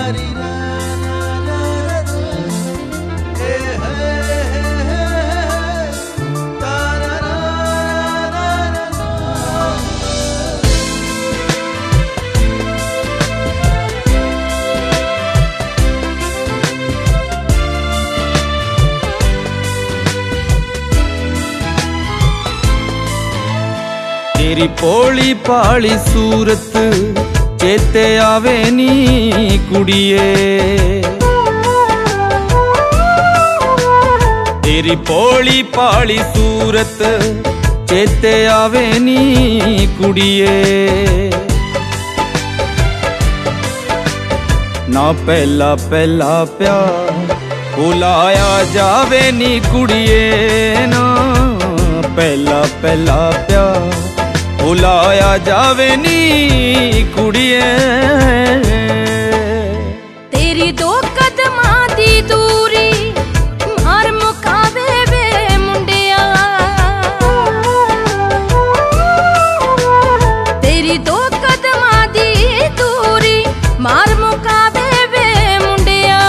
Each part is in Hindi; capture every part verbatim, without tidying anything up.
तेरी भोली भाली सूरत चेते आवे नी कुड़िए, तेरी भोली भाली सूरत चेते आवे नी कुड़िए। ना पहला पहला प्यार भुलाया जावे नी कुड़िए, ना पहला पहला प्यार भुलाया जावे नी कुड़िए। तेरी दो कदमां दी दूरी मार मुकावे वे मुंडिया, तेरी दो कदमां दी दूरी मार मुकावे वे मुंडिया।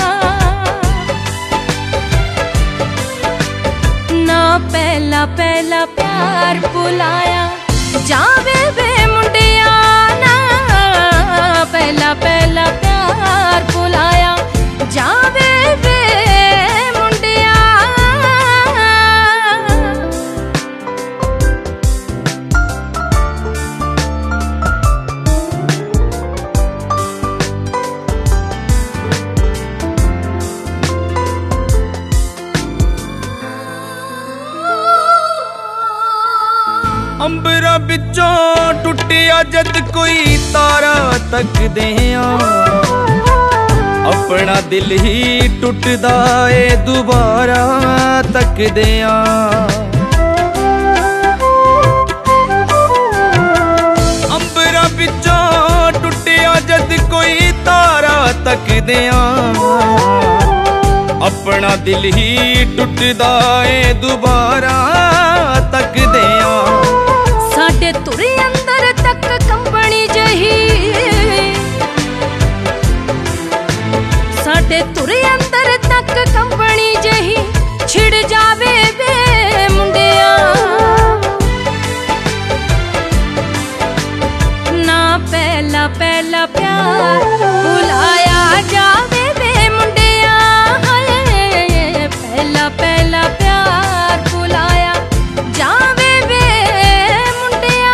ना पहला पहला प्यार भुलाया जावे वे मुंडिया, ना पहला पहला प्यार भुलाया जावे वे मुंडिया। अंबरा बिचों टुटिया जद कोई तारा तकदे आ, अपना दिल ही टुटदा ए दुबारा तकदे आ। अंबरा बिचों टुटिया जद कोई तारा तकदे आ, अपना दिल ही टुटदा ए दुबारा तकदे आ। साडे तुरे अंदर तक कंबनी जही, साडे तुरे अंदर तक कंबनी जही छिड़ जावे वे मुंडिया। ना पहला पहला प्यार भुलाया जावे वे मुंडिया, पहला पहला प्यार भुलाया जावे वे मुंडिया।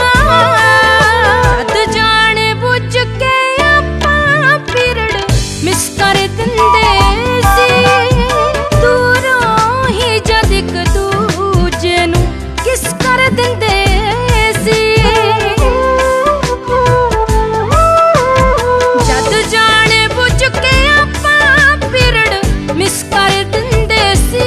रद जाने बुझ के आपां पिरड़ मिस कर दिंदे सी, दूरों ही जद इक दूजे नूं किस कर दिंदे सी। जद जाने बुझ के आपां पिरड़ मिस कर दिंदे सी,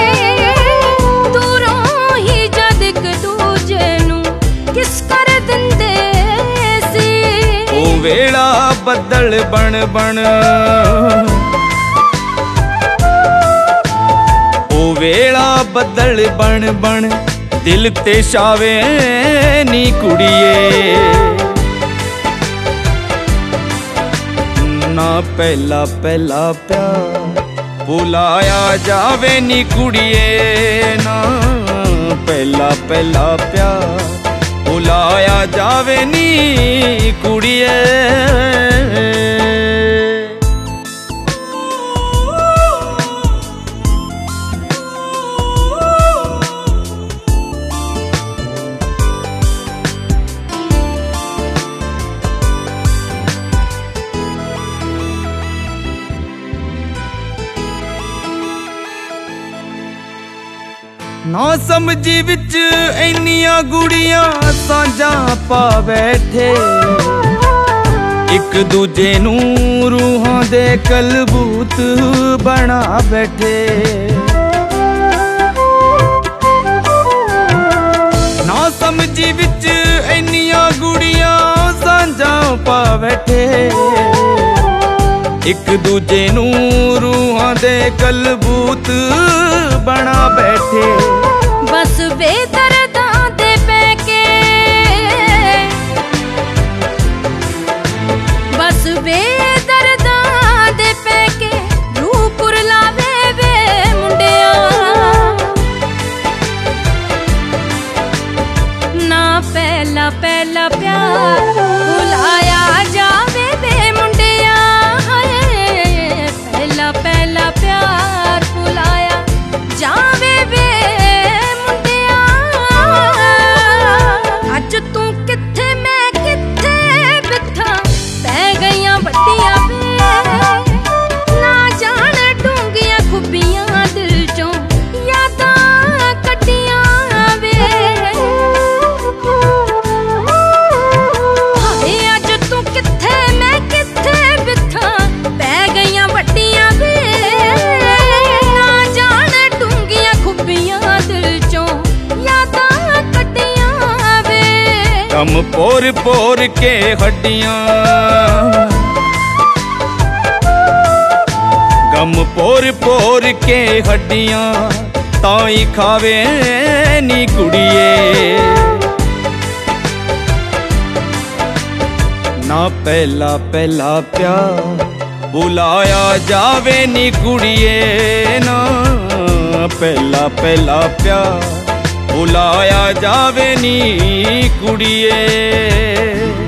दूरों ही जद इक दूजे नूं किस कर दिंदे सी। ओ वेला बदल बन बन, ओ वेला बदल बन बन दिल ते छावे नी कुड़िए। ना पहला पहला प्यार भुलाया जावे नी कुड़िए, ना पहला पहला प्यार भुलाया जावे नी कुड़िए। ना समझी विच इन्नियां गुड़ियां सांझा पा बैठे, एक दूजे नूं रूहां दे कलबूत बना बैठे। ना समझी विच इन्नियां गुड़ियां सांझा पा बैठे, एक दूजे नूं रूहां दे कलबूत बना बैठे। बस बेदर्दां दे पैके, बस बेदर्दां गम पोर पोर के हड्डियां, गम पोर पोर के हड्डियां ताई खावे नी कुड़िए। ना पहला पहला प्यार बुलाया जावे नी कुड़िए, ना पहला पहला प्यार बुलाया जावे नी कुड़िए।